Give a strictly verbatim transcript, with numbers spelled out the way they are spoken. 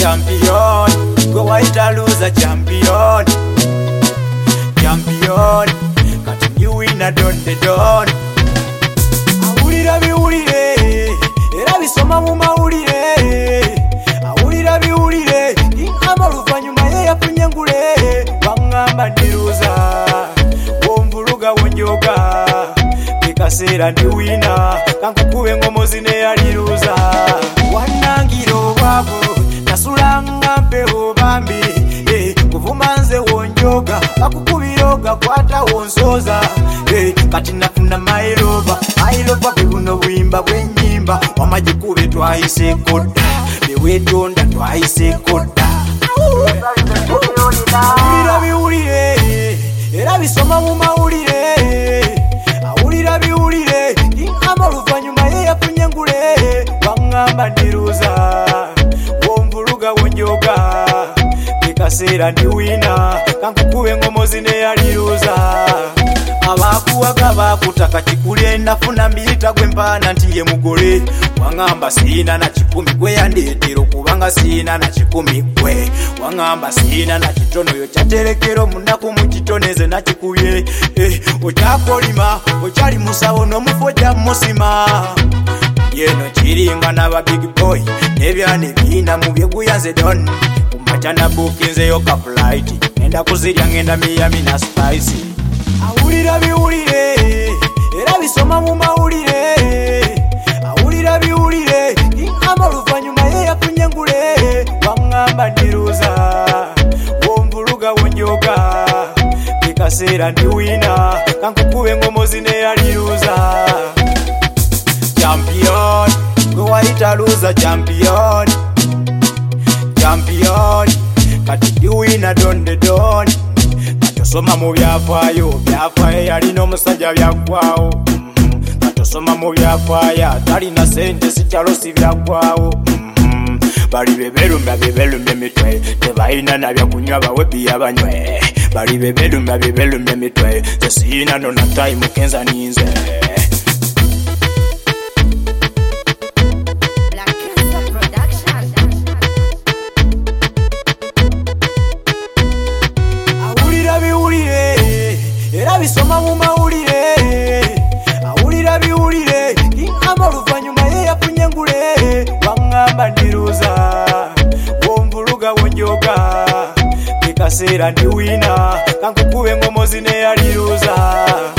champion, go white a loser champion. Champion, got you win a don the don. Awulira biwulire, era bisoma mu mawulire. Awulira biwulire, ingamba luvanyuma ye yafunye ngule. Wangamba ndiruza, womvuluga wonjoga. Bikaseera ndi wina, kankukube ngomo zine yaliruza. Wanangiro bwabo, nasulanga mpeho bambi. Eh, kuvuma nze wonjoga, bakukubiroga kwata wonsoza. Eh, kati nafuna mailoba, mailoba bwe buno buyimba bw'ennyimba. Wamagikube twayise kodda, beweetonda twayise kodda. Awulira biwulire, era bisoma mu mawulire. Awulira biwulire, ingamba luvanyuma ye yafunye ngule. Wangamba ndiruza, womvuluga wonjoga. Bikaseera ndi wina, kankukube ngomo zine yaliruza. Abakuwaga bakutaka kikule, nafuna mbiyita gwe mpaana nti ye mugole. Wangamba siina na kikumi gwe yandeetera okubanga siina na kikumi gwe. Wangamba siina na kitono yo kyaterekero munaku mu kitoneze nakikubye. Eh, okyakolima okyali musawo n'omufo gya musima. Yeno kiringa n'aba big boy n'ebyana ebiina mu byeguyanze don. Kumakya nabukinzeyo ka flight, ngenda kuzirya ngenda Miami na spicy. Awulira biwulire, era bisoma mu mawulire. Awulira biwulire, ingamba luvanyuma ye yafunye ngule. Wangamba ndiruza, womvuluga wonjoga. Bikaseera ndi wina, kankukube ngomo zine yaliruza. Champion, go wayita loser champion. Champion, kati ndi wina don the don. Katosoma mu byafaayo, byafaayo yalina omusajja byaggwawo. Katosoma mu byafaayo, talina sente sikyalo si byaggwawo. Bali bebelumba bebelumba emitwe, tebalina na byakunywa bawe bbiya banywe. Bali bebelumba bebelumba emitwe, tesiina nona time kenza ninze. Awulira biwulire, era bisoma mu mawulire. Awulira biwulire, ingamba luvanyuma ye yafunye ngule. Wangamba ndiruza, womvuluga wonjoga. Bikaseera ndi wina, kankukube ngomo zine yaliruza.